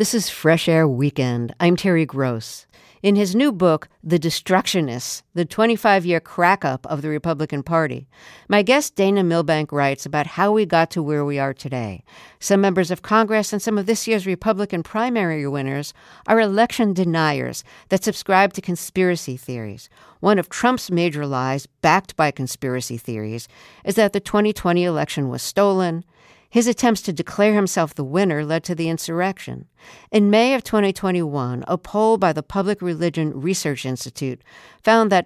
This is Fresh Air Weekend. I'm Terry Gross. In his new book, The Destructionists, the 25-year crack-up of the Republican Party, my guest Dana Milbank writes about how we got to where we are today. Some members of Congress and some of this year's Republican primary winners are election deniers that subscribe to conspiracy theories. One of Trump's major lies, backed by conspiracy theories, is that the 2020 election was stolen. His attempts to declare himself the winner led to the insurrection. In May of 2021, a poll by the Public Religion Research Institute found that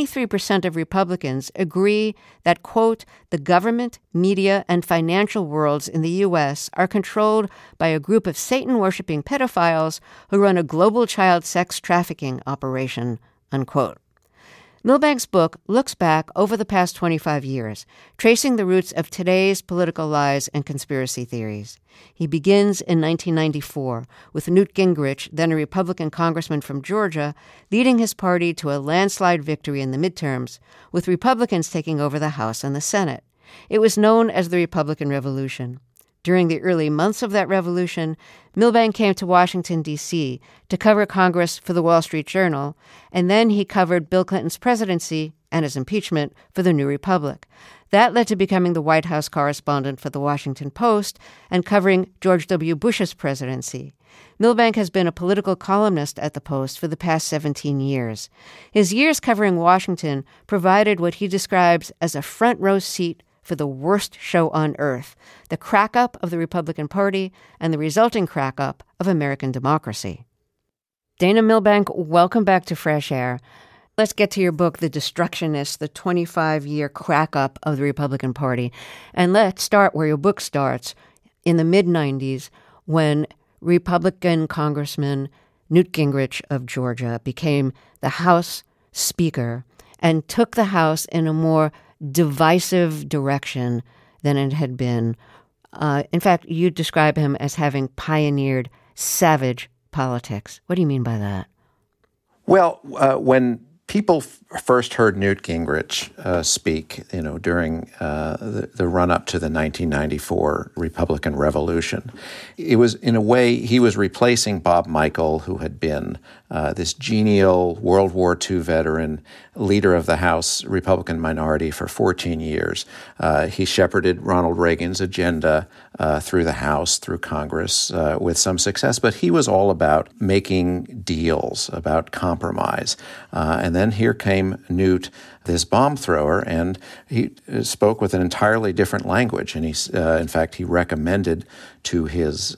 23% of Republicans agree that, quote, the government, media, and financial worlds in the U.S. are controlled by a group of Satan-worshipping pedophiles who run a global child sex trafficking operation, unquote. Milbank's book looks back over the past 25 years, tracing the roots of today's political lies and conspiracy theories. He begins in 1994 with Newt Gingrich, then a Republican congressman from Georgia, leading his party to a landslide victory in the midterms, with Republicans taking over the House and the Senate. It was known as the Republican Revolution. During the early months of that revolution, Milbank came to Washington, D.C. to cover Congress for the Wall Street Journal, and then he covered Bill Clinton's presidency and his impeachment for the New Republic. That led to becoming the White House correspondent for the Washington Post and covering George W. Bush's presidency. Milbank has been a political columnist at the Post for the past 17 years. His years covering Washington provided what he describes as a front-row seat for the worst show on earth, the crack-up of the Republican Party and the resulting crack-up of American democracy. Dana Milbank, welcome back to Fresh Air. Let's get to your book, The Destructionists, the 25-year crack-up of the Republican Party. And let's start where your book starts, in the mid-'90s, when Republican Congressman Newt Gingrich of Georgia became the House Speaker and took the House in a more divisive direction than it had been. In fact, you describe him as having pioneered savage politics. What do you mean by that? Well, when people first heard Newt Gingrich speak, during the run-up to the 1994 Republican Revolution, it was, in a way, he was replacing Bob Michel, who had been this genial World War II veteran, leader of the House Republican minority for 14 years. He shepherded Ronald Reagan's agenda through the House, through Congress, with some success, but he was all about making deals, about compromise. And then here came Newt, this bomb thrower, and he spoke with an entirely different language. And in fact, he recommended to his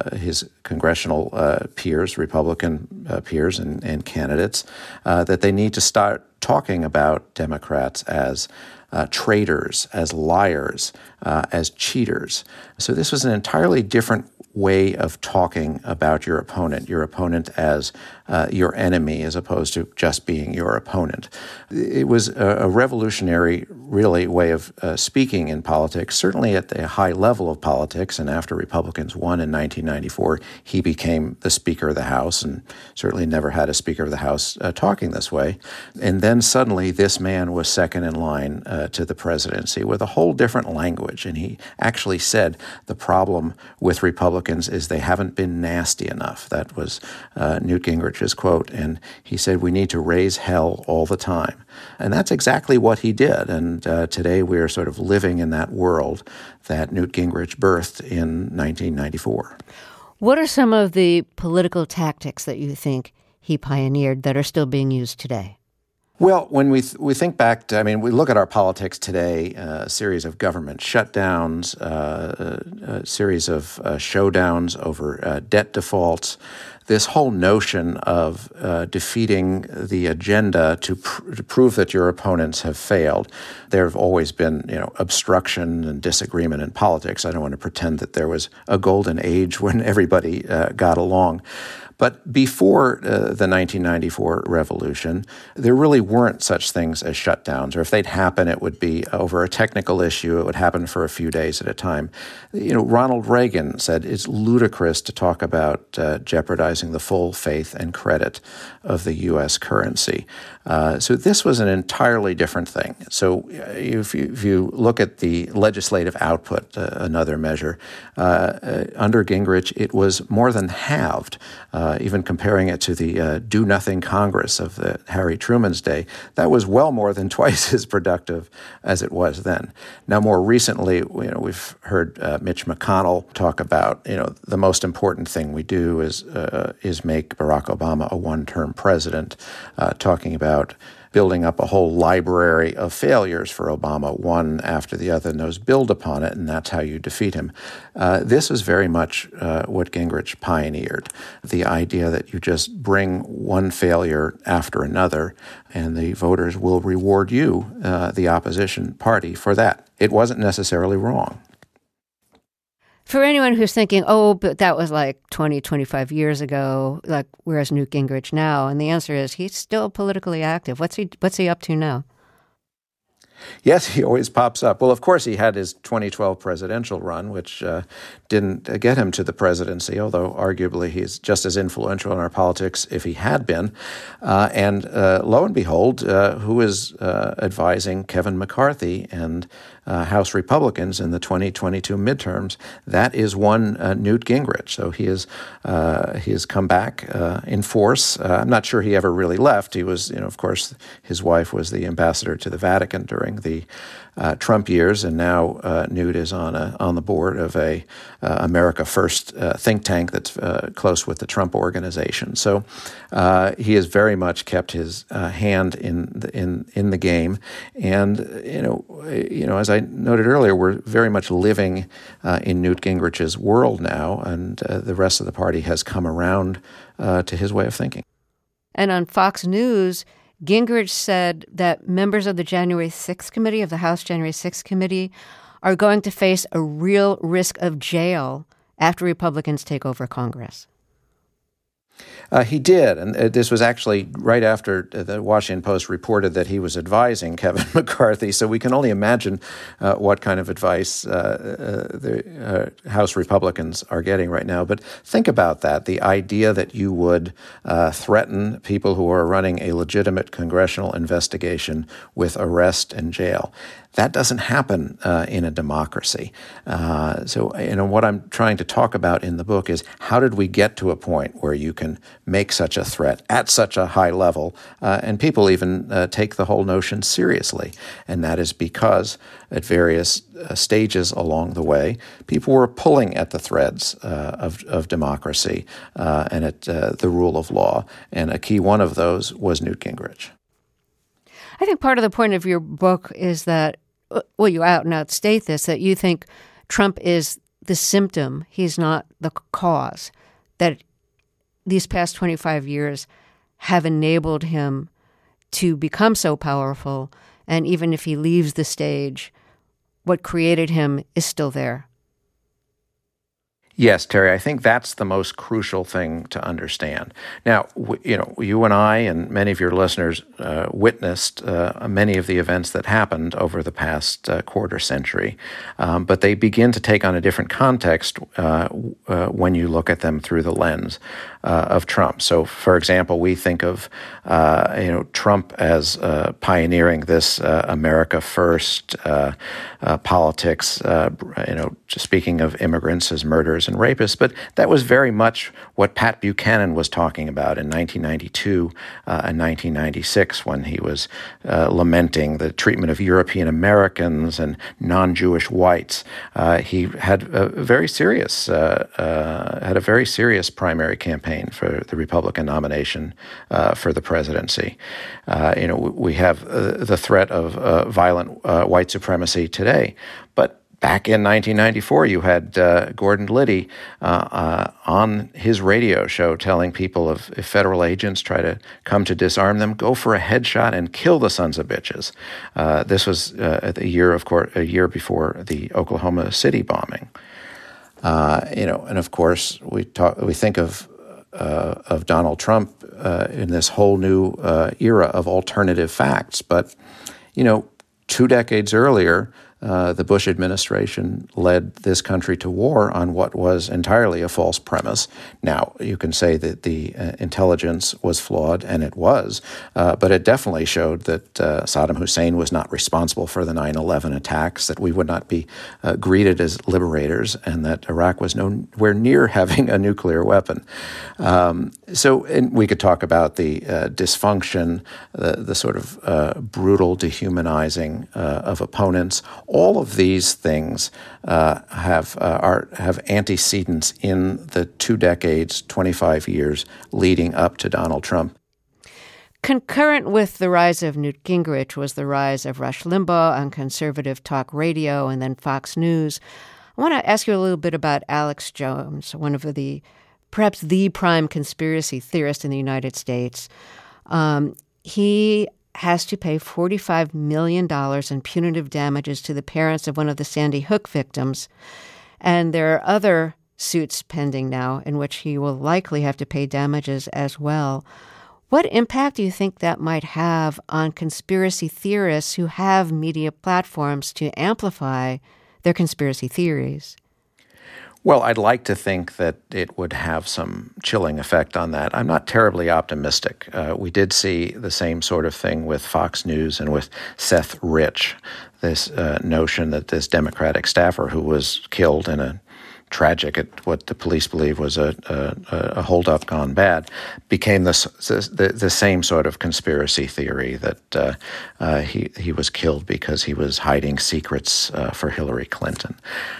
congressional peers, Republican peers and candidates, that they need to start talking about Democrats as traitors, as liars, as cheaters. So this was an entirely different way of talking about your opponent as your enemy, as opposed to just being your opponent. It was a revolutionary, really, way of speaking in politics, certainly at the high level of politics. And after Republicans won in 1994, he became the Speaker of the House, and certainly never had a Speaker of the House talking this way. And then suddenly this man was second in line to the presidency with a whole different language. And he actually said the problem with Republicans is they haven't been nasty enough. That was Newt Gingrich's quote. And he said, we need to raise hell all the time. And that's exactly what he did. And today we are sort of living in that world that Newt Gingrich birthed in 1994. What are some of the political tactics that you think he pioneered that are still being used today? Well, when we think back to, we look at our politics today, a series of government shutdowns, a series of showdowns over debt defaults, this whole notion of defeating the agenda to prove that your opponents have failed. There have always been, obstruction and disagreement in politics. I don't want to pretend that there was a golden age when everybody got along. But before the 1994 revolution, there really weren't such things as shutdowns, or if they'd happen, it would be over a technical issue. It would happen for a few days at a time. Ronald Reagan said it's ludicrous to talk about jeopardizing the full faith and credit of the U.S. currency. So this was an entirely different thing. So if you look at the legislative output, another measure, under Gingrich, it was more than halved. Even comparing it to the do-nothing Congress of Harry Truman's day, that was well more than twice as productive as it was then. Now, more recently, we've heard Mitch McConnell talk about, the most important thing we do is make Barack Obama a one-term president, talking about building up a whole library of failures for Obama, one after the other, and those build upon it, and that's how you defeat him. This is very much what Gingrich pioneered, the idea that you just bring one failure after another, and the voters will reward you, the opposition party, for that. It wasn't necessarily wrong. For anyone who's thinking, oh, but that was like 20, 25 years ago, like, where's Newt Gingrich now? And the answer is he's still politically active. What's he up to now? Yes, he always pops up. Well, of course, he had his 2012 presidential run, which didn't get him to the presidency, although arguably he's just as influential in our politics if he had been. And lo and behold, who is advising Kevin McCarthy and House Republicans in the 2022 midterms? That is one Newt Gingrich. So he has come back in force. I'm not sure he ever really left. He was, of course, his wife was the ambassador to the Vatican during the Trump years, and now Newt is on the board of a America First think tank that's close with the Trump organization. So he has very much kept his hand in the game, and as I noted earlier, we're very much living in Newt Gingrich's world now, and the rest of the party has come around to his way of thinking. And on Fox News, Gingrich said that members of the January 6th committee, of the House January 6th committee, are going to face a real risk of jail after Republicans take over Congress. He did, and this was actually right after the Washington Post reported that he was advising Kevin McCarthy, so we can only imagine what kind of advice the House Republicans are getting right now. But think about that, the idea that you would threaten people who are running a legitimate congressional investigation with arrest and jail. That doesn't happen in a democracy. So what I'm trying to talk about in the book is how did we get to a point where you can make such a threat at such a high level, and people even take the whole notion seriously. And that is because at various stages along the way, people were pulling at the threads of democracy and at the rule of law. And a key one of those was Newt Gingrich. I think part of the point of your book is that, well, you out and out state this, that you think Trump is the symptom, he's not the cause, that these past 25 years have enabled him to become so powerful, and even if he leaves the stage, what created him is still there. Yes, Terry, I think that's the most crucial thing to understand. Now, you and I and many of your listeners witnessed many of the events that happened over the past quarter century, but they begin to take on a different context when you look at them through the lens of Trump. So, for example, we think of Trump as pioneering this America First politics. Just speaking of immigrants as murderers and rapists, but that was very much what Pat Buchanan was talking about in 1992 and 1996 when he was lamenting the treatment of European Americans and non-Jewish whites. He had a very serious primary campaign for the Republican nomination for the presidency. We have the threat of violent white supremacy today, but back in 1994, you had Gordon Liddy on his radio show telling people if federal agents try to come to disarm them, go for a headshot and kill the sons of bitches. This was a year before the Oklahoma City bombing. And of course we think of of Donald Trump in this whole new era of alternative facts. But, 2 decades earlier, the Bush administration led this country to war on what was entirely a false premise. Now, you can say that the intelligence was flawed, and it was, but it definitely showed that Saddam Hussein was not responsible for the 9/11 attacks, that we would not be greeted as liberators, and that Iraq was nowhere near having a nuclear weapon. And we could talk about the dysfunction, the sort of brutal dehumanizing of opponents. All of these things have antecedents in the 2 decades, 25 years leading up to Donald Trump. Concurrent with the rise of Newt Gingrich was the rise of Rush Limbaugh on conservative talk radio and then Fox News. I want to ask you a little bit about Alex Jones, one of perhaps the prime conspiracy theorist in the United States. He has to pay $45 million in punitive damages to the parents of one of the Sandy Hook victims. And there are other suits pending now in which he will likely have to pay damages as well. What impact do you think that might have on conspiracy theorists who have media platforms to amplify their conspiracy theories? Well, I'd like to think that it would have some chilling effect on that. I'm not terribly optimistic. We did see the same sort of thing with Fox News and with Seth Rich, this notion that this Democratic staffer who was killed in a tragic, at what the police believe was a holdup gone bad, became the same sort of conspiracy theory that he was killed because he was hiding secrets for Hillary Clinton.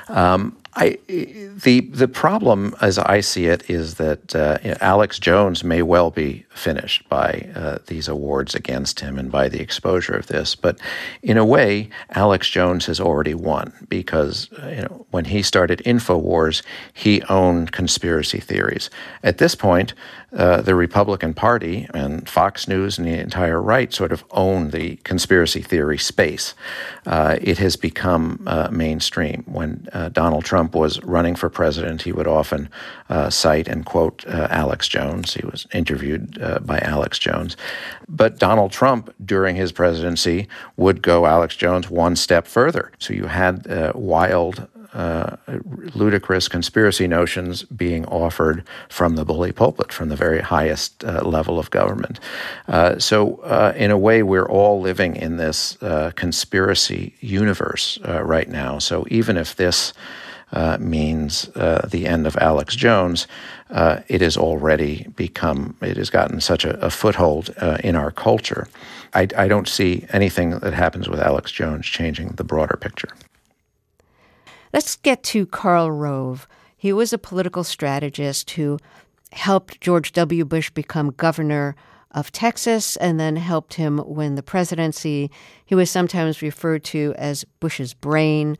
The problem, as I see it, is that Alex Jones may well be finished by these awards against him and by the exposure of this. But in a way, Alex Jones has already won because when he started InfoWars, he owned conspiracy theories. At this point, the Republican Party and Fox News and the entire right sort of own the conspiracy theory space. It has become mainstream. When Donald Trump was running for president, he would often cite and quote Alex Jones. He was interviewed by Alex Jones. But Donald Trump, during his presidency, would go Alex Jones one step further. So you had wild, ludicrous conspiracy notions being offered from the bully pulpit, from the very highest level of government. So in a way, we're all living in this conspiracy universe right now. So even if this means the end of Alex Jones, it has gotten such a foothold in our culture. I don't see anything that happens with Alex Jones changing the broader picture. Let's get to Karl Rove. He was a political strategist who helped George W. Bush become governor of Texas and then helped him win the presidency. He was sometimes referred to as Bush's brain.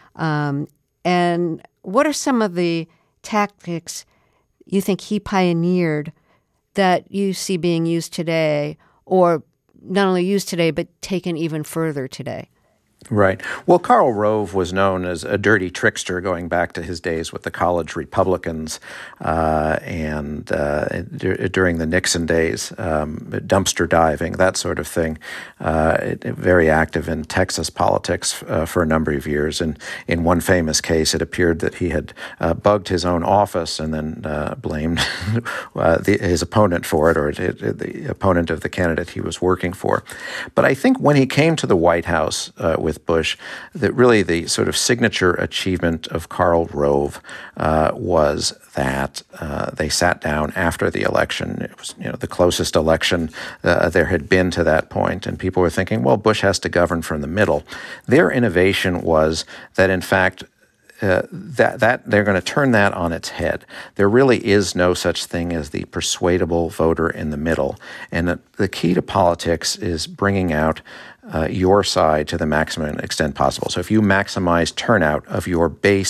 And what are some of the tactics you think he pioneered that you see being used today, or not only used today, but taken even further today? Right. Well, Karl Rove was known as a dirty trickster going back to his days with the college Republicans and during the Nixon days, dumpster diving, that sort of thing. Very active in Texas politics for a number of years. And in one famous case, it appeared that he had bugged his own office and then blamed his opponent for it, or the opponent of the candidate he was working for. But I think when he came to the White House with Bush, that really the sort of signature achievement of Karl Rove was that they sat down after the election. It was the closest election there had been to that point, and people were thinking, well, Bush has to govern from the middle. Their innovation was that, in fact, that they're going to turn that on its head. There really is no such thing as the persuadable voter in the middle. And the key to politics is bringing out your side to the maximum extent possible. So if you maximize turnout of your base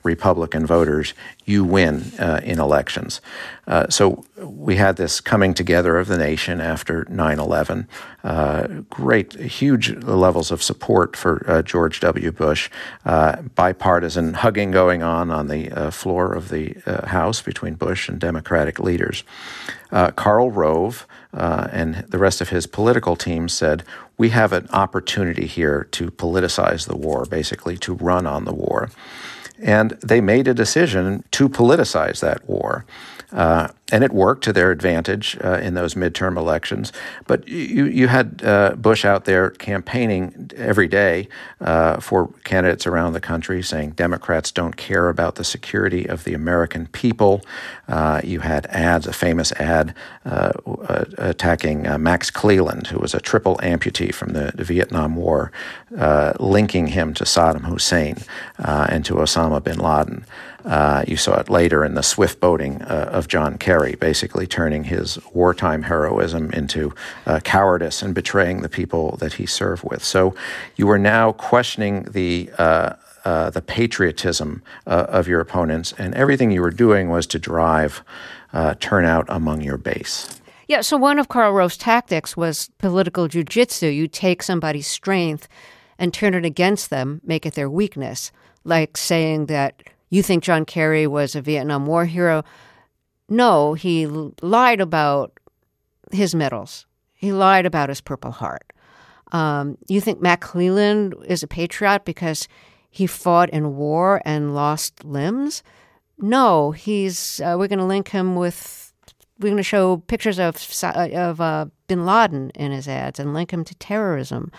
Republican voters, you win in elections. So we had this coming together of the nation after 9/11. Great, huge levels of support for George W. Bush, bipartisan hugging going on the floor of the House between Bush and Democratic leaders. Karl Rove and the rest of his political team said, we have an opportunity here to politicize the war, basically to run on the war. And they made a decision to politicize that war. And it worked to their advantage in those midterm elections. But you had Bush out there campaigning every day for candidates around the country saying Democrats don't care about the security of the American people. You had ads, a famous ad attacking Max Cleland, who was a triple amputee from the Vietnam War, linking him to Saddam Hussein and to Osama bin Laden. You saw it later in the swift boating of John Kerry, basically turning his wartime heroism into cowardice and betraying the people that he served with. So you were now questioning the patriotism of your opponents, and everything you were doing was to drive turnout among your base. Yeah, so one of Karl Rove's tactics was political jujitsu. You take somebody's strength and turn it against them, make it their weakness, like saying that you think John Kerry was a Vietnam War hero. No, he lied about his medals. He lied about his Purple Heart. You think Mac Cleland is a patriot because he fought in war and lost limbs? No, we're going to link him with, we're going to show pictures of bin Laden in his ads and link him to terrorism.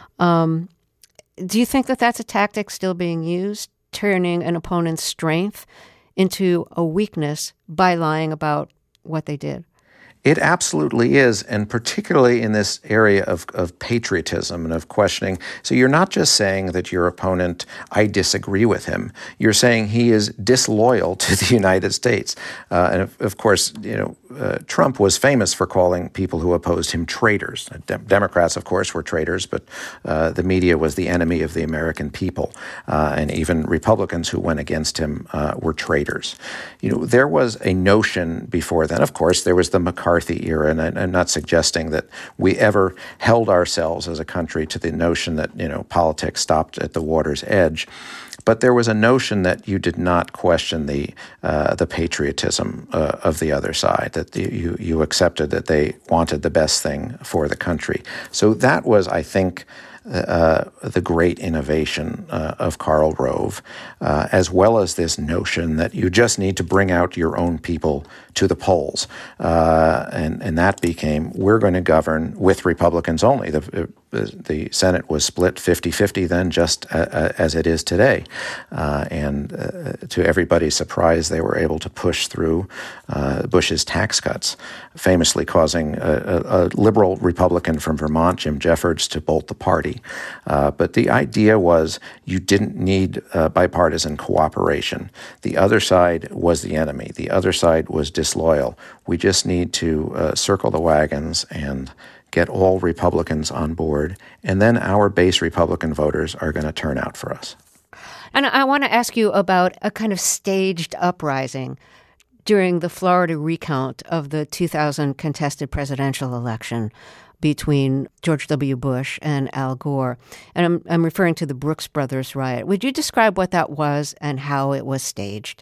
Do you think that that's a tactic still being used? Turning an opponent's strength into a weakness by lying about what they did? It absolutely is, and particularly in this area of patriotism and of questioning. So you're not just saying that your opponent, I disagree with him. You're saying he is disloyal to the United States. And of course, Trump was famous for calling people who opposed him traitors. Democrats, of course, were traitors, but the media was the enemy of the American people. And even Republicans who went against him were traitors. There was a notion before then. Of course, there was the McCarthy era, and I'm not suggesting that we ever held ourselves as a country to the notion that, politics stopped at the water's edge. But there was a notion that you did not question the patriotism of the other side, that you accepted that they wanted the best thing for the country. So that was, I think, the great innovation of Karl Rove, as well as this notion that you just need to bring out your own people to the polls. And that became, we're going to govern with Republicans only. The Senate was split 50-50 then, just as it is today. And to everybody's surprise, they were able to push through Bush's tax cuts, famously causing a liberal Republican from Vermont, Jim Jeffords, to bolt the party. But the idea was you didn't need bipartisan cooperation. The other side was the enemy. The other side was disloyal. We just need to circle the wagons and get all Republicans on board, and then our base Republican voters are going to turn out for us. And I want to ask you about a kind of staged uprising during the Florida recount of the 2000 contested presidential election between George W. Bush and Al Gore. And I'm referring to the Brooks Brothers riot. Would you describe what that was and how it was staged?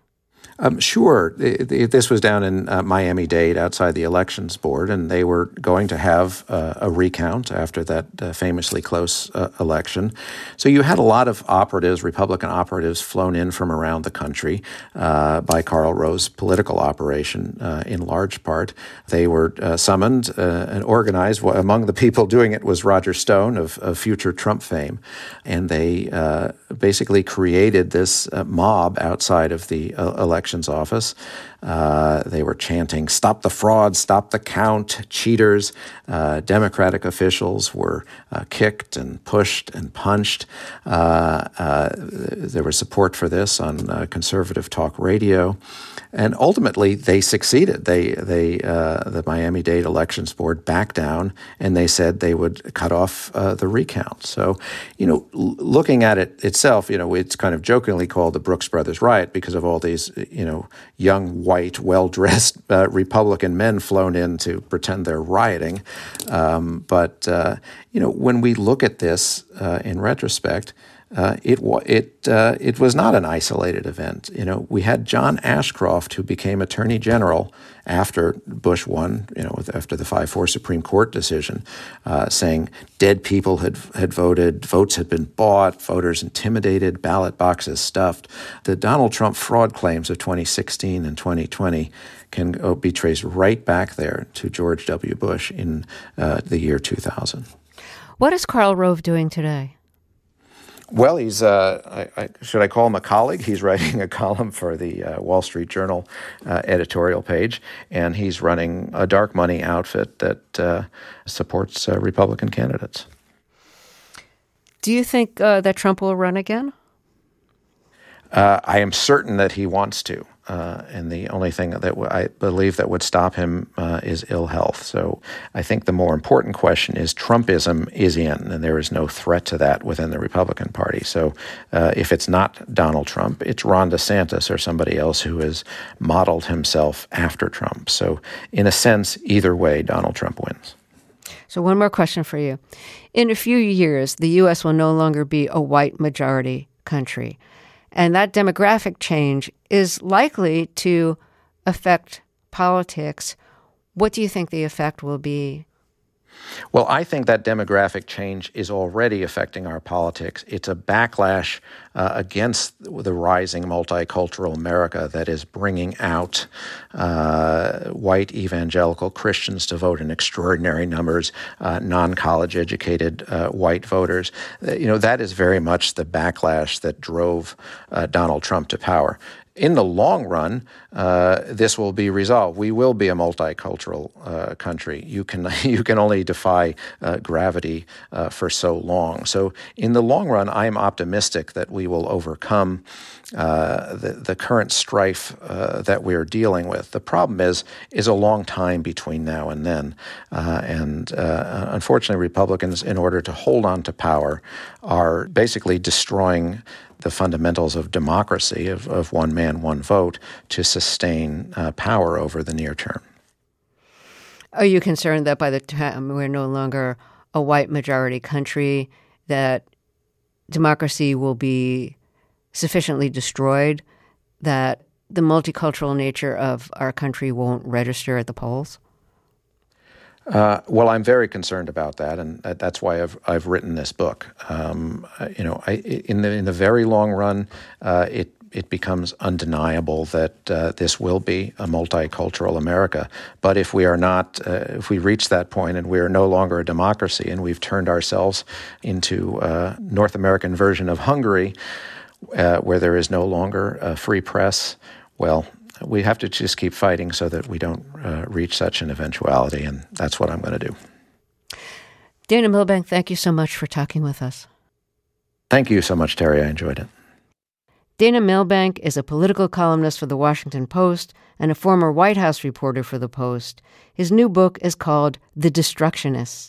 Sure. This was down in Miami-Dade outside the Elections Board, and they were going to have a recount after that famously close election. So you had a lot of operatives, Republican operatives, flown in from around the country by Karl Rove's political operation in large part. They were summoned and organized. Among the people doing it was Roger Stone of future Trump fame, and they basically created this mob outside of the elections office. They were chanting, "Stop the fraud, stop the count, cheaters." Democratic officials were kicked and pushed and punched. There was support for this on conservative talk radio. And ultimately, they succeeded. The Miami-Dade Elections Board backed down, and they said they would cut off the recount. So, looking at it itself, it's kind of jokingly called the Brooks Brothers riot because of all these, young, white, well-dressed Republican men flown in to pretend they're rioting. But when we look at this in retrospect, it was not an isolated event. We had John Ashcroft, who became Attorney General after Bush won, after the 5-4 Supreme Court decision, saying dead people had voted, votes had been bought, voters intimidated, ballot boxes stuffed. The Donald Trump fraud claims of 2016 and 2020 can be traced right back there to George W. Bush in the year 2000. What is Karl Rove doing today? Well, he's, should I call him a colleague? He's writing a column for the Wall Street Journal editorial page, and he's running a dark money outfit that supports Republican candidates. Do you think that Trump will run again? I am certain that he wants to. And the only thing that I believe that would stop him is ill health. So I think the more important question is Trumpism is in, and there is no threat to that within the Republican Party. So if it's not Donald Trump, it's Ron DeSantis or somebody else who has modeled himself after Trump. So in a sense, either way, Donald Trump wins. So one more question for you. In a few years, the U.S. will no longer be a white majority country. And that demographic change is likely to affect politics. What do you think the effect will be? Well, I think that demographic change is already affecting our politics. It's a backlash against the rising multicultural America that is bringing out white evangelical Christians to vote in extraordinary numbers, non-college educated white voters. That is very much the backlash that drove Donald Trump to power. In the long run, this will be resolved. We will be a multicultural country. You can only defy gravity for so long. So in the long run, I am optimistic that we will overcome the current strife that we're dealing with. The problem is a long time between now and then. And unfortunately, Republicans, in order to hold on to power, are basically destroying the fundamentals of democracy, of one man, one vote, to sustain power over the near term. Are you concerned that by the time we're no longer a white majority country, that democracy will be sufficiently destroyed that the multicultural nature of our country won't register at the polls? Well, I'm very concerned about that, and that's why I've written this book. In the very long run, it becomes undeniable that this will be a multicultural America. But if we are not, if we reach that point and we are no longer a democracy and we've turned ourselves into a North American version of Hungary, where there is no longer a free press, well, we have to just keep fighting so that we don't reach such an eventuality, and that's what I'm going to do. Dana Milbank, thank you so much for talking with us. Thank you so much, Terry. I enjoyed it. Dana Milbank is a political columnist for The Washington Post and a former White House reporter for The Post. His new book is called The Destructionists.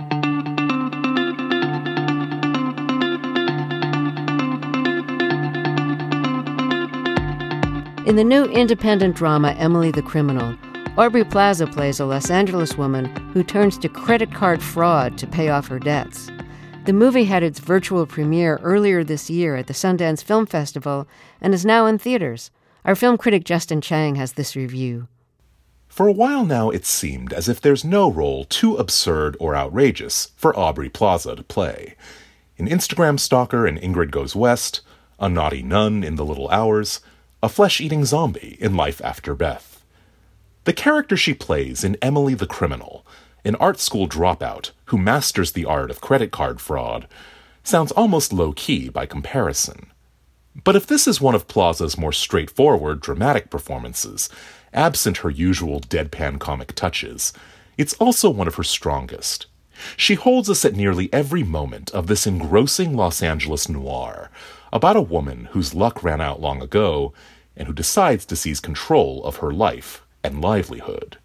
In the new independent drama Emily the Criminal, Aubrey Plaza plays a Los Angeles woman who turns to credit card fraud to pay off her debts. The movie had its virtual premiere earlier this year at the Sundance Film Festival and is now in theaters. Our film critic Justin Chang has this review. For a while now, it seemed as if there's no role too absurd or outrageous for Aubrey Plaza to play. An Instagram stalker in Ingrid Goes West, a naughty nun in The Little Hours, a flesh-eating zombie in Life After Beth. The character she plays in Emily the Criminal, an art school dropout who masters the art of credit card fraud, sounds almost low-key by comparison. But if this is one of Plaza's more straightforward dramatic performances, Absent her usual deadpan comic touches, it's also one of her strongest. She holds us at nearly every moment of this engrossing Los Angeles noir about a woman whose luck ran out long ago and who decides to seize control of her life and livelihood.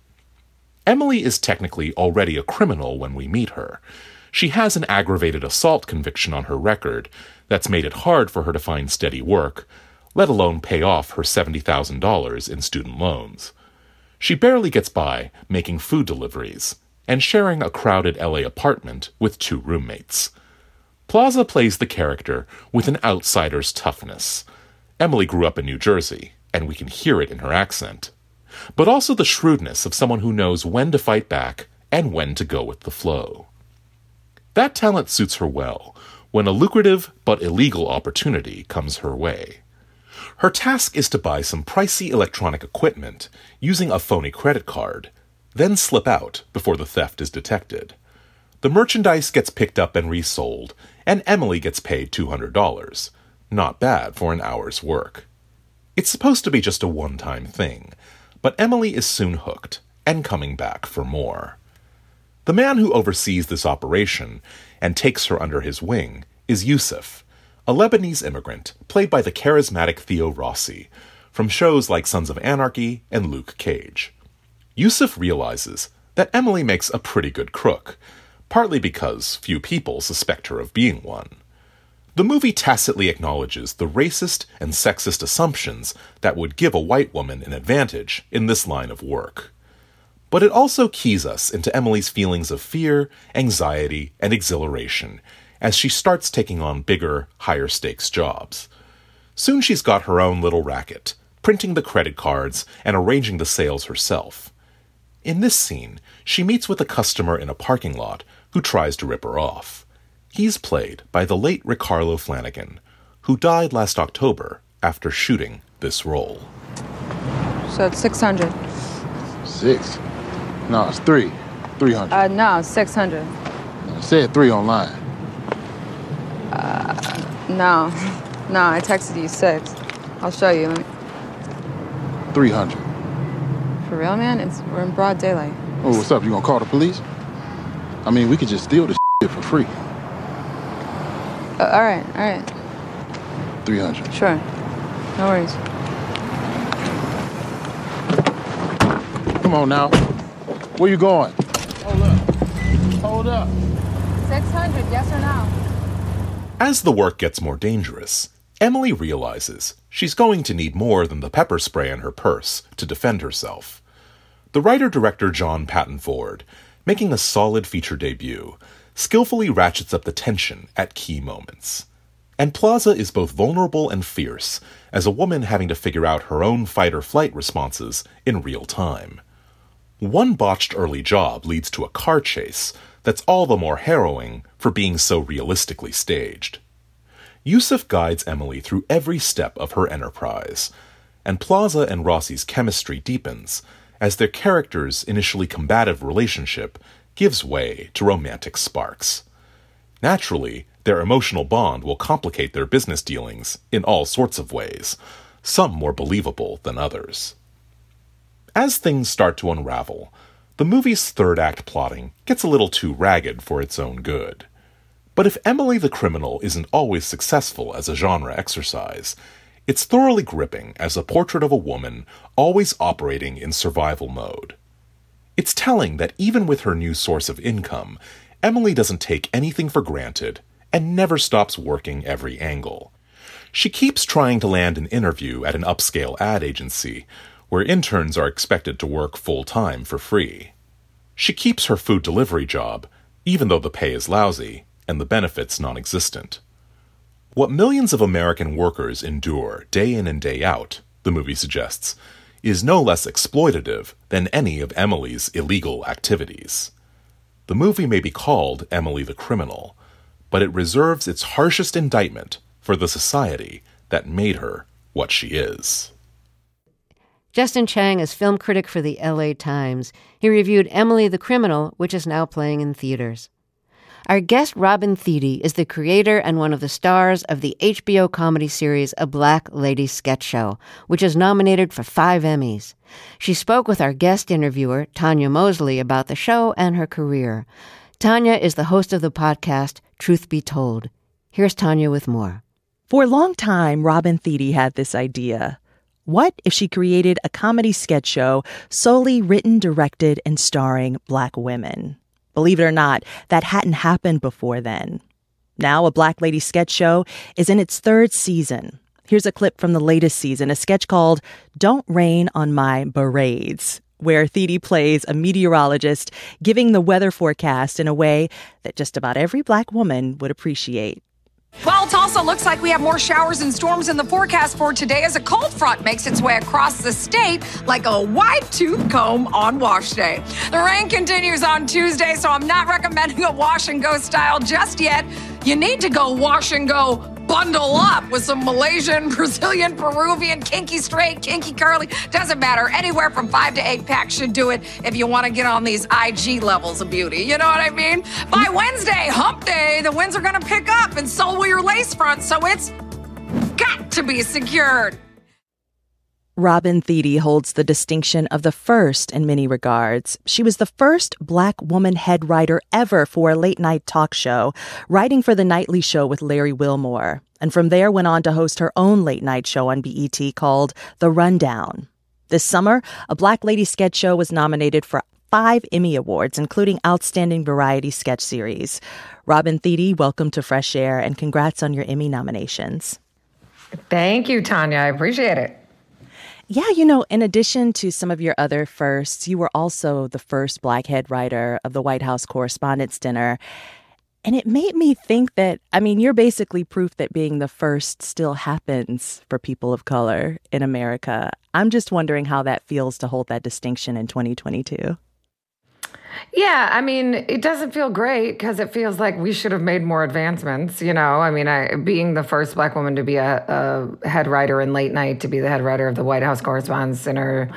Emily is technically already a criminal when we meet her. She has an aggravated assault conviction on her record that's made it hard for her to find steady work, let alone pay off her $70,000 in student loans. She barely gets by making food deliveries and sharing a crowded LA apartment with 2 roommates. Plaza plays the character with an outsider's toughness. Emily grew up in New Jersey, and we can hear it in her accent, but also the shrewdness of someone who knows when to fight back and when to go with the flow. That talent suits her well when a lucrative but illegal opportunity comes her way. Her task is to buy some pricey electronic equipment using a phony credit card, then slip out before the theft is detected. The merchandise gets picked up and resold, and Emily gets paid $200. Not bad for an hour's work. It's supposed to be just a one-time thing, but Emily is soon hooked and coming back for more. The man who oversees this operation and takes her under his wing is Yusuf, a Lebanese immigrant played by the charismatic Theo Rossi from shows like Sons of Anarchy and Luke Cage. Yusuf realizes that Emily makes a pretty good crook, partly because few people suspect her of being one. The movie tacitly acknowledges the racist and sexist assumptions that would give a white woman an advantage in this line of work. But it also keys us into Emily's feelings of fear, anxiety, and exhilaration as she starts taking on bigger, higher-stakes jobs. Soon she's got her own little racket, printing the credit cards and arranging the sales herself. In this scene, she meets with a customer in a parking lot who tries to rip her off. He's played by the late Ricardo Flanagan, who died last October after shooting this role. So it's 600. 6? No, it's 3. 300. No, 600. I said 3 online. No, I texted you 6. I'll show you. 300. For real, man? We're in broad daylight. Oh, what's up? You gonna call the police? I mean, we could just steal this shit for free. All right. 300. Sure. No worries. Come on now. Where you going? Hold up. 600, yes or no? As the work gets more dangerous, Emily realizes she's going to need more than the pepper spray in her purse to defend herself. The writer-director John Patton Ford, making a solid feature debut, skillfully ratchets up the tension at key moments. And Plaza is both vulnerable and fierce, as a woman having to figure out her own fight-or-flight responses in real time. One botched early job leads to a car chase that's all the more harrowing for being so realistically staged. Yusuf guides Emily through every step of her enterprise, and Plaza and Rossi's chemistry deepens as their characters' initially combative relationship gives way to romantic sparks. Naturally, their emotional bond will complicate their business dealings in all sorts of ways, some more believable than others. As things start to unravel, the movie's third-act plotting gets a little too ragged for its own good. But if Emily the Criminal isn't always successful as a genre exercise, it's thoroughly gripping as a portrait of a woman always operating in survival mode. It's telling that even with her new source of income, Emily doesn't take anything for granted and never stops working every angle. She keeps trying to land an interview at an upscale ad agency, where interns are expected to work full-time for free. She keeps her food delivery job, even though the pay is lousy and the benefits non-existent. What millions of American workers endure day in and day out, the movie suggests, is no less exploitative than any of Emily's illegal activities. The movie may be called Emily the Criminal, but it reserves its harshest indictment for the society that made her what she is. Justin Chang is film critic for the LA Times. He reviewed Emily the Criminal, which is now playing in theaters. Our guest, Robin Thede, is the creator and one of the stars of the HBO comedy series A Black Lady Sketch Show, which is nominated for 5 Emmys. She spoke with our guest interviewer, Tanya Mosley, about the show and her career. Tanya is the host of the podcast, Truth Be Told. Here's Tanya with more. For a long time, Robin Thede had this idea. What if she created a comedy sketch show solely written, directed, and starring Black women? Believe it or not, that hadn't happened before then. Now, A Black Lady Sketch Show is in its 3rd season. Here's a clip from the latest season, a sketch called Don't Rain on My Berets, where Thede plays a meteorologist giving the weather forecast in a way that just about every Black woman would appreciate. Well, Tulsa looks like we have more showers and storms in the forecast for today as a cold front makes its way across the state like a wide-tooth comb on wash day. The rain continues on Tuesday, so I'm not recommending a wash and go style just yet. You need to go wash and go bundle up with some Malaysian, Brazilian, Peruvian, kinky straight, kinky curly. Doesn't matter. Anywhere from 5 to 8 packs should do it if you want to get on these IG levels of beauty. You know what I mean? By Wednesday, hump day, the winds are going to pick up and so will your lace front, so it's got to be secured. Robin Thede holds the distinction of the first in many regards. She was the first Black woman head writer ever for a late-night talk show, writing for The Nightly Show with Larry Wilmore, and from there went on to host her own late-night show on BET called The Rundown. This summer, A Black Lady Sketch Show was nominated for 5 Emmy Awards, including Outstanding Variety Sketch Series. Robin Thede, welcome to Fresh Air, and congrats on your Emmy nominations. Thank you, Tanya. I appreciate it. Yeah, in addition to some of your other firsts, you were also the first Black head writer of the White House Correspondents' Dinner. And it made me think that, you're basically proof that being the first still happens for people of color in America. I'm just wondering how that feels to hold that distinction in 2022. Yeah, it doesn't feel great because it feels like we should have made more advancements, being the first Black woman to be a head writer in late night, to be the head writer of the White House Correspondents' Dinner,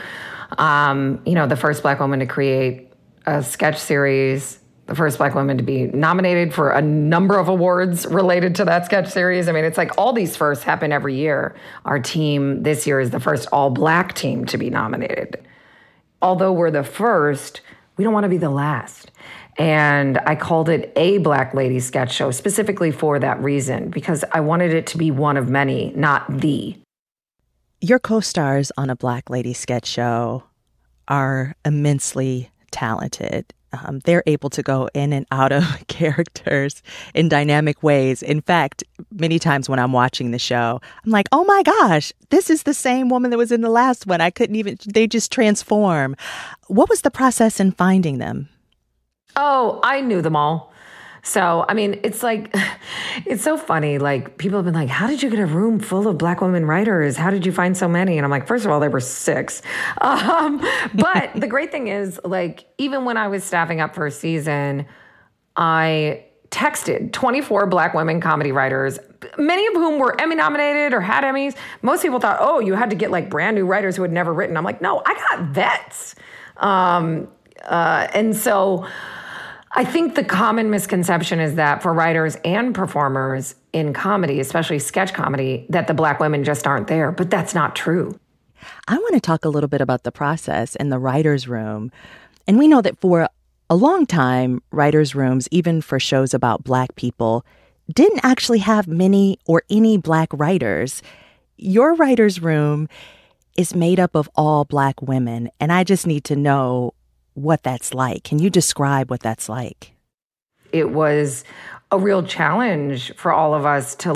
the first Black woman to create a sketch series, the first Black woman to be nominated for a number of awards related to that sketch series. It's like all these firsts happen every year. Our team this year is the first all-Black team to be nominated. Although we're the first, we don't want to be the last. And I called it A Black Lady Sketch Show specifically for that reason, because I wanted it to be one of many, not the. Your co-stars on A Black Lady Sketch Show are immensely talented. They're able to go in and out of characters in dynamic ways. In fact, many times when I'm watching the show, I'm like, oh my gosh, this is the same woman that was in the last one. They just transform. What was the process in finding them? Oh, I knew them all. So, it's like, it's so funny. Like, people have been like, how did you get a room full of Black women writers? How did you find so many? And I'm like, first of all, there were 6. But the great thing is, like, even when I was staffing up for a season, I texted 24 Black women comedy writers, many of whom were Emmy nominated or had Emmys. Most people thought, oh, you had to get like brand new writers who had never written. I'm like, no, I got vets. And so I think the common misconception is that for writers and performers in comedy, especially sketch comedy, that the Black women just aren't there. But that's not true. I want to talk a little bit about the process in the writer's room. And we know that for a long time, writers' rooms, even for shows about Black people, didn't actually have many or any Black writers. Your writer's room is made up of all Black women. And I just need to know what that's like. Can you describe what that's like? It was a real challenge for all of us to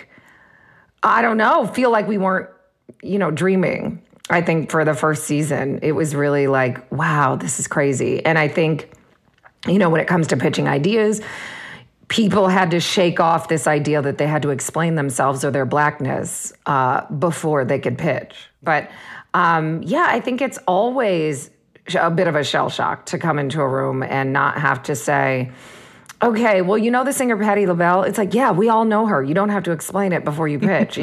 feel like we weren't, dreaming. I think for the first season, it was really like, wow, this is crazy. And I think, when it comes to pitching ideas, people had to shake off this idea that they had to explain themselves or their Blackness before they could pitch. But I think it's always a bit of a shell shock to come into a room and not have to say, okay, well, the singer Patti LaBelle? It's like, yeah, we all know her. You don't have to explain it before you pitch,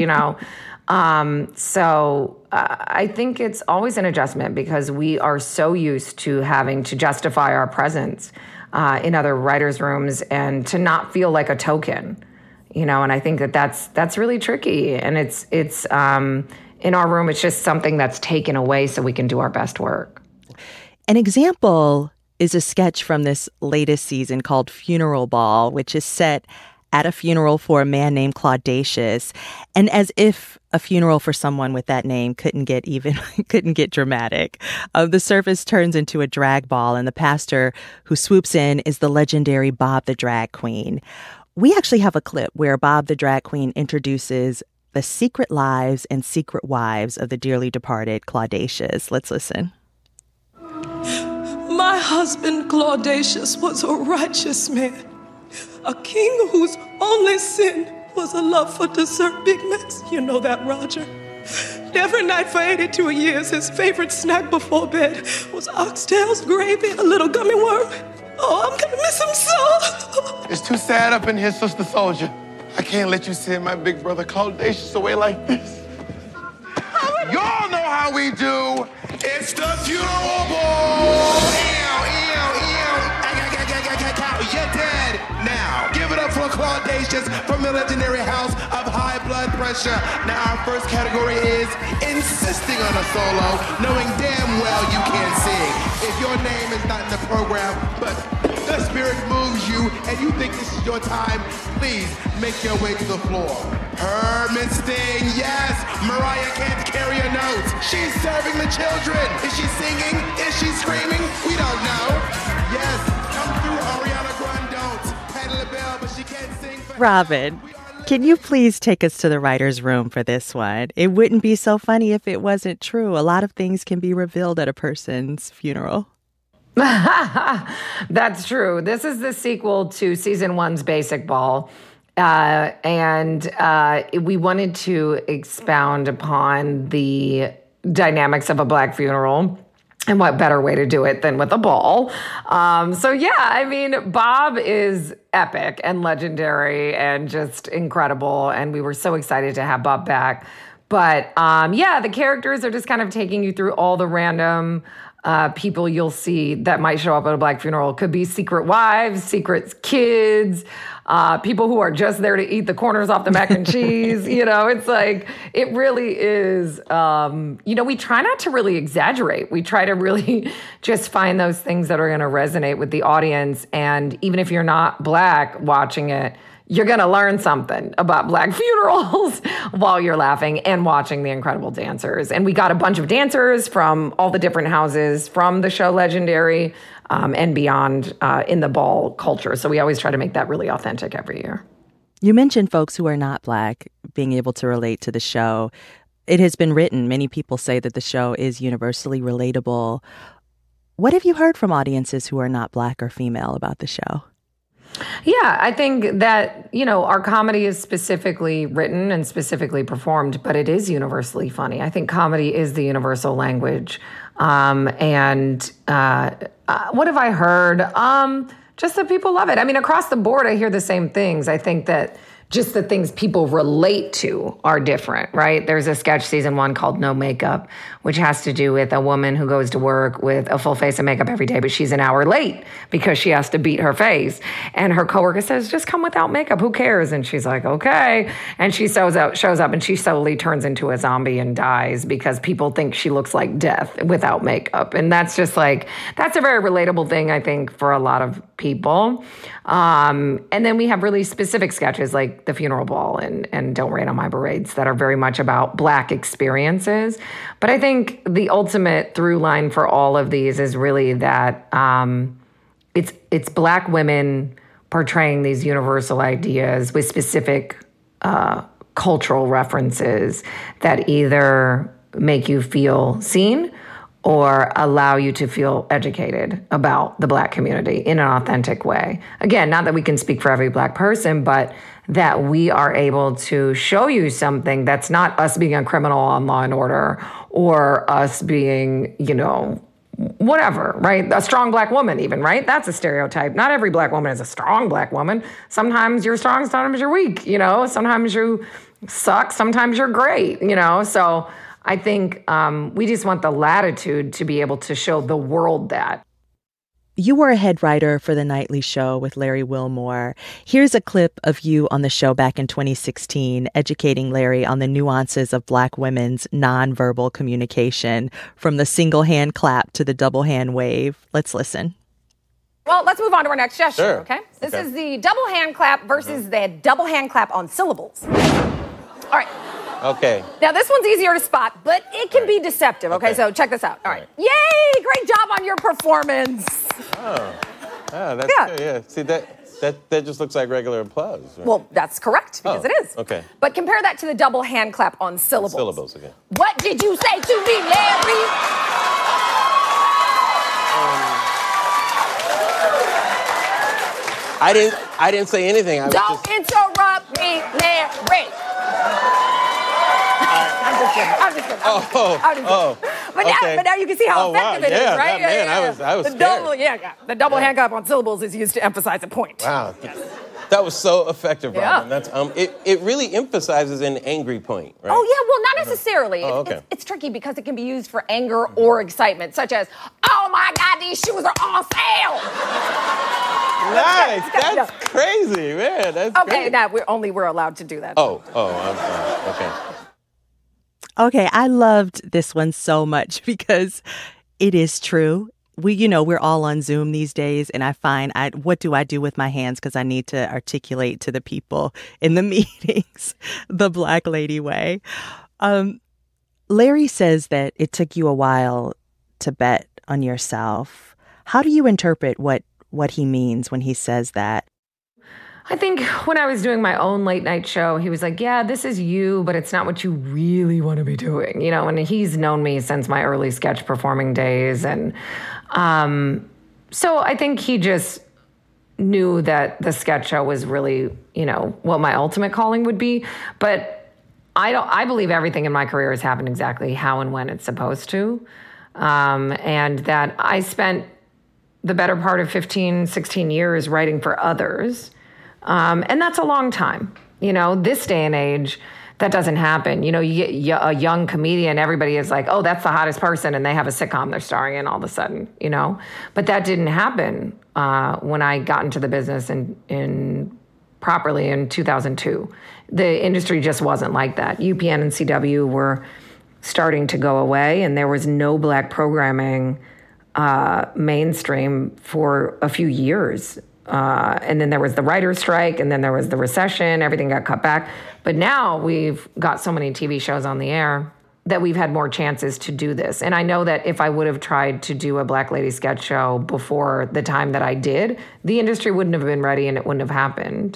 So I think it's always an adjustment because we are so used to having to justify our presence in other writers' rooms and to not feel like a token, and I think that's really tricky. And it's in our room, it's just something that's taken away so we can do our best work. An example is a sketch from this latest season called Funeral Ball, which is set at a funeral for a man named Claudacious. And as if a funeral for someone with that name couldn't get dramatic, the service turns into a drag ball, and the pastor who swoops in is the legendary Bob the Drag Queen. We actually have a clip where Bob the Drag Queen introduces the secret lives and secret wives of the dearly departed Claudacious. Let's listen. My husband Claudacious was a righteous man, a king whose only sin was a love for dessert Big Macs. You know that, Roger. Every night for 82 years, his favorite snack before bed was oxtails, gravy, and a little gummy worm. Oh, I'm gonna miss him so. It's too sad up in here, Sister Soldier. I can't let you send my big brother Claudacious away like this. Y'all know how we do. It's the funeral ball. You're dead now. Give it up for Claudacious from the legendary house of high blood pressure. Now our first category is insisting on a solo, knowing damn well you can't sing. If your name is not in the program, but the spirit moves you and you think this is your time, please make your way to the floor. Herman Sting, yes, Mariah can't carry a note. She's serving the children. Is she singing? Is she screaming? We don't know. Yes, come through, Ariana Grande, don't. Patti LaBelle, but she can't sing for Robin, can you please take us to the writer's room for this one? It wouldn't be so funny if it wasn't true. A lot of things can be revealed at a person's funeral. That's true. This is the sequel to season 1's Basic Ball. And we wanted to expound upon the dynamics of a Black funeral. And what better way to do it than with a ball? Bob is epic and legendary and just incredible. And we were so excited to have Bob back. But the characters are just kind of taking you through all the random people you'll see that might show up at a Black funeral. Could be secret wives, secret kids, people who are just there to eat the corners off the mac and cheese. It's like, it really is, we try not to really exaggerate. We try to really just find those things that are going to resonate with the audience. And even if you're not Black watching it, you're going to learn something about Black funerals while you're laughing and watching the incredible dancers. And we got a bunch of dancers from all the different houses from the show Legendary and beyond in the ball culture. So we always try to make that really authentic every year. You mentioned folks who are not Black being able to relate to the show. It has been written. Many people say that the show is universally relatable. What have you heard from audiences who are not Black or female about the show? Yeah, I think that, our comedy is specifically written and specifically performed, but it is universally funny. I think comedy is the universal language. What have I heard? Just that people love it. Across the board, I hear the same things. I think that just the things people relate to are different, right? There's a sketch season 1 called No Makeup, which has to do with a woman who goes to work with a full face of makeup every day, but she's an hour late because she has to beat her face. And her coworker says, just come without makeup, who cares? And she's like, okay. And she shows up and she slowly turns into a zombie and dies because people think she looks like death without makeup. And that's just that's a very relatable thing, I think, for a lot of people. And then we have really specific sketches like The Funeral Ball and Don't Rain on My Parades that are very much about Black experiences. But I think the ultimate through line for all of these is really that it's Black women portraying these universal ideas with specific cultural references that either make you feel seen or allow you to feel educated about the Black community in an authentic way. Again, not that we can speak for every Black person, but that we are able to show you something that's not us being a criminal on Law and Order or us being, whatever, right? A strong Black woman even, right? That's a stereotype. Not every Black woman is a strong Black woman. Sometimes you're strong, sometimes you're weak, Sometimes you suck, sometimes you're great, So I think we just want the latitude to be able to show the world that. You were a head writer for The Nightly Show with Larry Wilmore. Here's a clip of you on the show back in 2016, educating Larry on the nuances of Black women's nonverbal communication, from the single hand clap to the double hand wave. Let's listen. Well, let's move on to our next gesture, Sure. okay? This is the double hand clap versus the double hand clap on syllables. All right. Okay. Now, this one's easier to spot, but it can be deceptive, okay? So check this out. All right. Yay! Great job on your performance. Oh, that's good. Yeah. See, that just looks like regular applause. Right? Well, that's correct, because it is. Okay. But compare that to the double hand clap on syllables. Syllables again. What did you say to me, Larry? I didn't say anything. Don't interrupt me, Larry. I'm just kidding. But now you can see how effective it is, right? I was the scared. The double hand clap on syllables is used to emphasize a point. Wow. Yes. That was so effective, Robin. Yeah. That's it really emphasizes an angry point, right? Oh, yeah, well, not necessarily. Oh, okay. It's tricky because it can be used for anger or excitement, such as, oh my God, these shoes are on sale. Nice. That's crazy, man. That's okay, great. now we're allowed to do that. Oh, I'm sorry. Okay. Okay, I loved this one so much because it is true. We're all on Zoom these days, and I find what do I do with my hands because I need to articulate to the people in the meetings the Black lady way. Larry says that it took you a while to bet on yourself. How do you interpret what he means when he says that? I think when I was doing my own late night show, he was like, yeah, this is you, but it's not what you really want to be doing. And he's known me since my early sketch performing days. And so I think he just knew that the sketch show was really, what my ultimate calling would be. But I believe everything in my career has happened exactly how and when it's supposed to. And that I spent the better part of 15, 16 years writing for others. And that's a long time. This day and age, that doesn't happen. You get a young comedian, everybody is like, oh, that's the hottest person, and they have a sitcom they're starring in all of a sudden, But that didn't happen when I got into the business properly in 2002. The industry just wasn't like that. UPN and CW were starting to go away, and there was no Black programming mainstream for a few years. And then there was the writer's strike, and then there was the recession. Everything got cut back. But now we've got so many TV shows on the air that we've had more chances to do this. And I know that if I would have tried to do a Black lady sketch show before the time that I did, the industry wouldn't have been ready and it wouldn't have happened.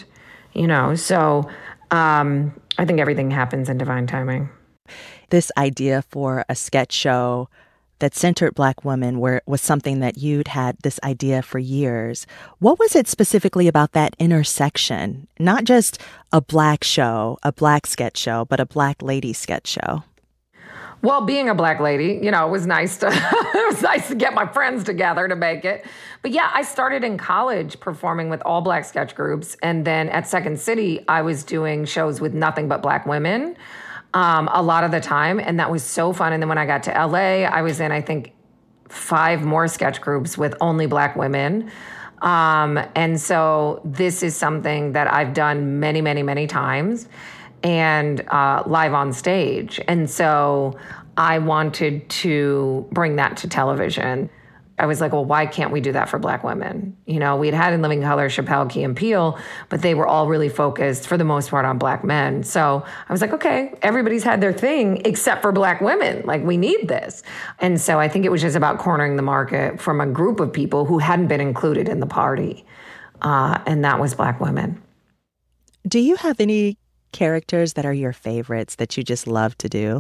So I think everything happens in divine timing. This idea for a sketch show that centered Black women was something that you'd had this idea for years. What was it specifically about that intersection? Not just a Black show, a Black sketch show, but a Black lady sketch show. Well, being a Black lady, it was nice to get my friends together to make it. But yeah, I started in college performing with all Black sketch groups. And then at Second City, I was doing shows with nothing but Black women. A lot of the time, and that was so fun. And then when I got to LA, I was in, I think, 5 more sketch groups with only Black women. And so this is something that I've done many, many, many times, and live on stage. And so I wanted to bring that to television. I was like, well, why can't we do that for Black women? We'd had In Living Color, Chappelle, Key and Peele, but they were all really focused, for the most part, on Black men. So I was like, okay, everybody's had their thing except for Black women. Like, we need this. And so I think it was just about cornering the market from a group of people who hadn't been included in the party. And that was Black women. Do you have any characters that are your favorites that you just love to do?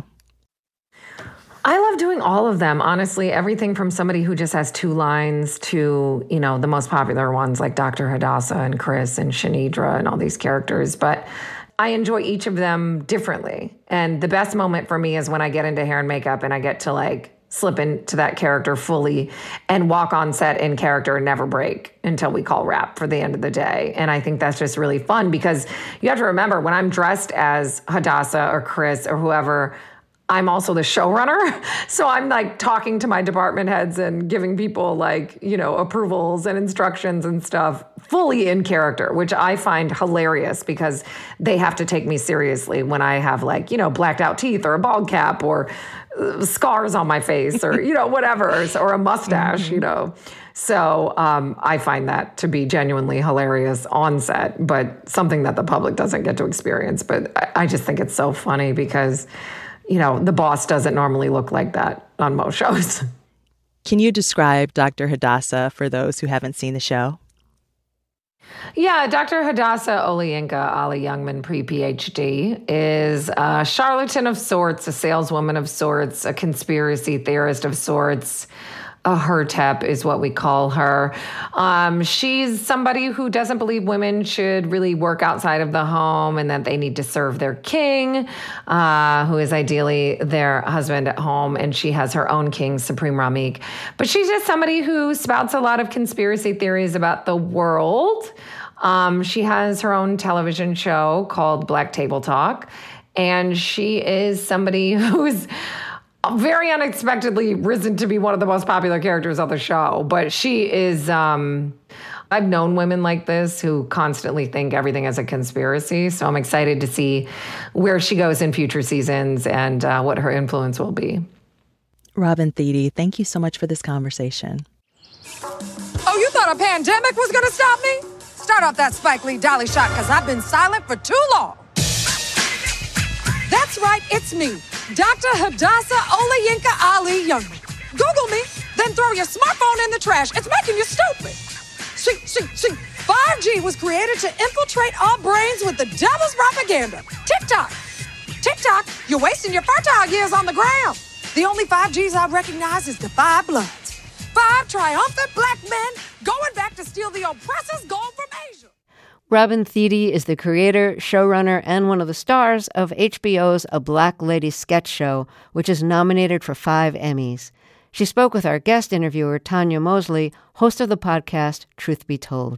I love doing all of them, honestly. Everything from somebody who just has 2 lines to, the most popular ones like Dr. Hadassah and Chris and Shanidra and all these characters. But I enjoy each of them differently. And the best moment for me is when I get into hair and makeup and I get to slip into that character fully and walk on set in character and never break until we call wrap for the end of the day. And I think that's just really fun because you have to remember, when I'm dressed as Hadassah or Chris or whoever, I'm also the showrunner. So I'm like talking to my department heads and giving people like, approvals and instructions and stuff fully in character, which I find hilarious because they have to take me seriously when I have like, blacked out teeth or a bald cap or scars on my face or, whatever, or a mustache, So I find that to be genuinely hilarious on set, but something that the public doesn't get to experience. But I just think it's so funny because the boss doesn't normally look like that on most shows. Can you describe Dr. Hadassah for those who haven't seen the show? Yeah, Dr. Hadassah Olayinka Ali Youngman, pre-PhD, is a charlatan of sorts, a saleswoman of sorts, a conspiracy theorist of sorts. A HERTEP is what we call her. She's somebody who doesn't believe women should really work outside of the home and that they need to serve their king, who is ideally their husband at home. And she has her own king, Supreme Ramik. But she's just somebody who spouts a lot of conspiracy theories about the world. She has her own television show called Black Table Talk. And she is somebody who's very unexpectedly risen to be one of the most popular characters on the show. But she is, I've known women like this who constantly think everything is a conspiracy. So I'm excited to see where she goes in future seasons and what her influence will be. Robin Thede, thank you so much for this conversation. Oh, you thought a pandemic was going to stop me? Start off that Spike Lee dolly shot because I've been silent for too long. That's right, it's me. Dr. Hadassah Olayinka Ali Youngman. Google me, then throw your smartphone in the trash. It's making you stupid. See, 5G was created to infiltrate our brains with the devil's propaganda. TikTok, you're wasting your fertile years on the ground. The only 5Gs I recognize is the 5 Bloods. 5 triumphant black men going back to steal the oppressor's gold from Asia. Robin Thede is the creator, showrunner, and one of the stars of HBO's A Black Lady sketch show, which is nominated for 5 Emmys. She spoke with our guest interviewer, Tanya Mosley, host of the podcast Truth Be Told.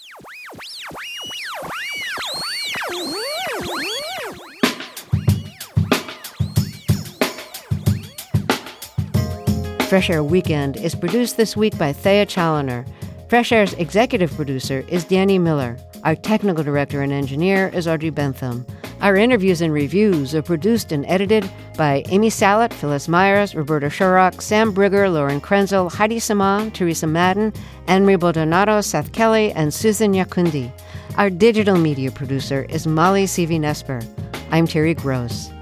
Fresh Air Weekend is produced this week by Thea Challoner. Fresh Air's executive producer is Danny Miller. Our technical director and engineer is Audrey Bentham. Our interviews and reviews are produced and edited by Amy Salet, Phyllis Myers, Roberta Shurrock, Sam Brigger, Lauren Krenzel, Heidi Saman, Teresa Madden, Anne-Marie Baldonado, Seth Kelly, and Susan Yakundi. Our digital media producer is Molly Seavy-Nesper. I'm Terry Gross.